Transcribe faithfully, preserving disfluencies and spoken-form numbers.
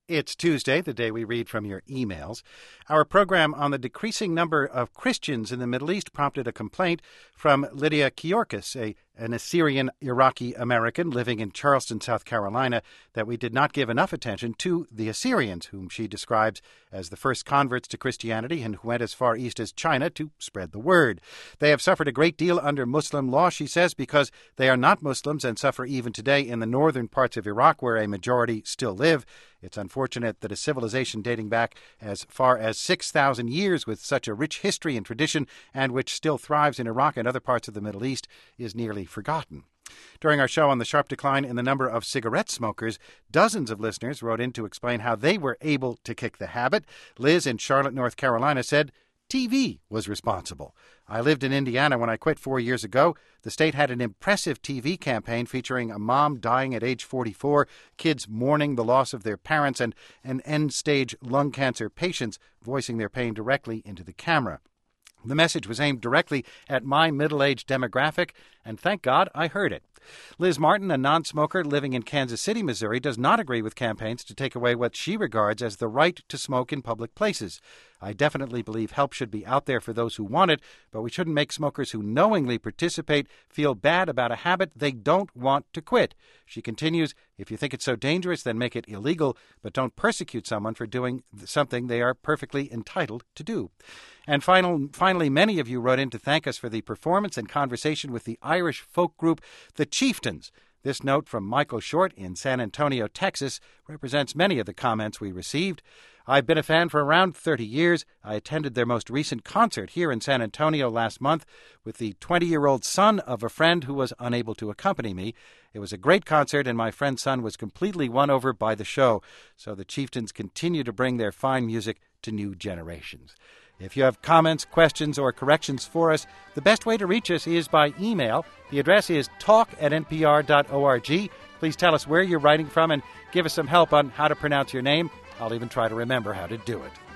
It's Tuesday, the day we read from your emails. Our program on the decreasing number of Christians in the Middle East prompted a complaint from Lydia Keyorkis, a, an Assyrian Iraqi American living in Charleston, South Carolina, that we did not give enough attention to the Assyrians, whom she describes as the first converts to Christianity and who went as far east as China to spread the word. They have suffered a great deal under Muslim law, she says, because they are not Muslims and suffer even today in the northern parts of Iraq, where a majority still live. It's unfortunate that a civilization dating back as far as six thousand years with such a rich history and tradition and which still thrives in Iraq and other parts of the Middle East is nearly forgotten. During our show on the sharp decline in the number of cigarette smokers, dozens of listeners wrote in to explain how they were able to kick the habit. Liz in Charlotte, North Carolina said, T V was responsible. I lived in Indiana when I quit four years ago. The state had an impressive T V campaign featuring a mom dying at age forty-four, kids mourning the loss of their parents, and an end-stage lung cancer patients voicing their pain directly into the camera. The message was aimed directly at my middle-aged demographic, and thank God I heard it. Liz Martin, a non-smoker living in Kansas City, Missouri, does not agree with campaigns to take away what she regards as the right to smoke in public places. I definitely believe help should be out there for those who want it, but we shouldn't make smokers who knowingly participate feel bad about a habit they don't want to quit. She continues, if you think it's so dangerous, then make it illegal, but don't persecute someone for doing something they are perfectly entitled to do. And final, finally, many of you wrote in to thank us for the performance and conversation with the Irish folk group, The Chieftains. This note from Michael Short in San Antonio, Texas, represents many of the comments we received. I've been a fan for around thirty years. I attended their most recent concert here in San Antonio last month with the twenty-year-old son of a friend who was unable to accompany me. It was a great concert, and my friend's son was completely won over by the show. So the Chieftains continue to bring their fine music to new generations. If you have comments, questions, or corrections for us, the best way to reach us is by email. The address is talk at n p r dot org. Please tell us where you're writing from and give us some help on how to pronounce your name. I'll even try to remember how to do it.